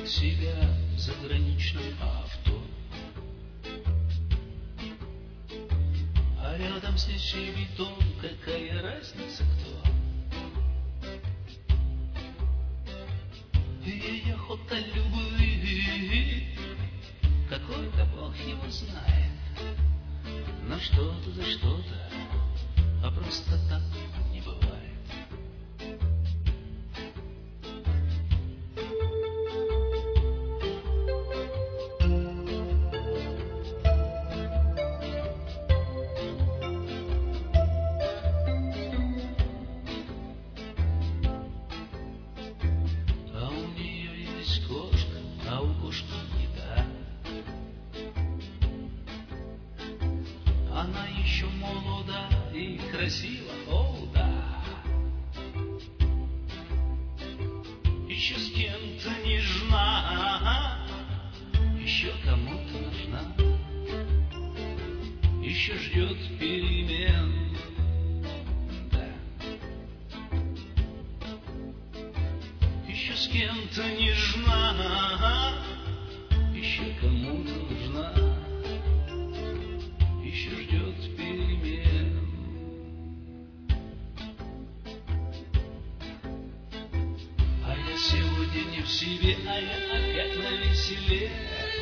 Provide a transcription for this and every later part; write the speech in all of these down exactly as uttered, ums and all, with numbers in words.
себя в заграничном авто, а рядом с ней бетон, какая разница кто. Ей охота любви, какой-то Бог его знает, но что-то за что-то, а просто так не бывает. Кошка, а у кошки еда. Она еще молода и красива, о да. Еще с кем-то нежна, еще кому-то нужна, еще ждет перемен. Еще с кем-то нежна, еще кому-то нужна, еще ждет перемен. А я сегодня не в себе, а я опять навеселе.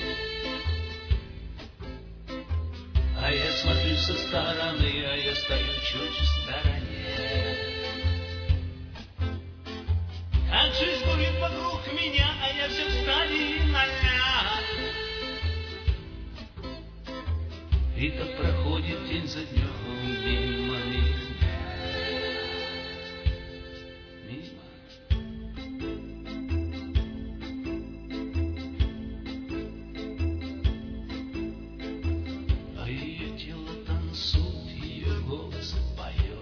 А я смотрю со стороны, а я стою чуть в стороне. Как жизнь бурит вокруг меня, а я все в стадии ноля. И так проходит день за днем мимо меня. Мимо. А ее тело танцует, ее голос поет.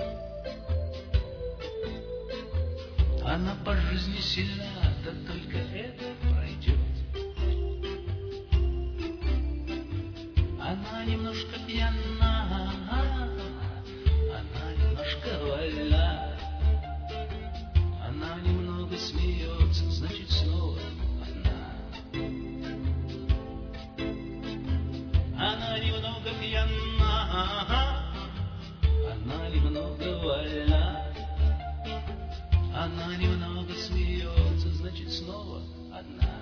Она по жизни сильна, да только это пройдет. Она немножко пьяна, она немножко вольна. Она немного смеется, значит снова одна. Она немного пьяна, она немного вольна. Она немного смеется, значит снова одна.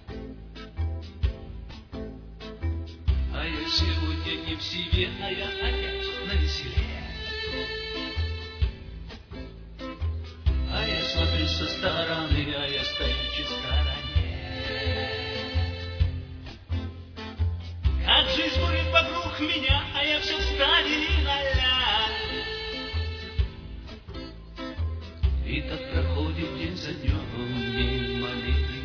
А я сегодня не в себе, а я опять навеселе. А я смотрю со стороны, а я стою чуть в стороне. Как жизнь бурит вокруг меня, а я все в стадии ноля. И так проходит день за днем мимо меня.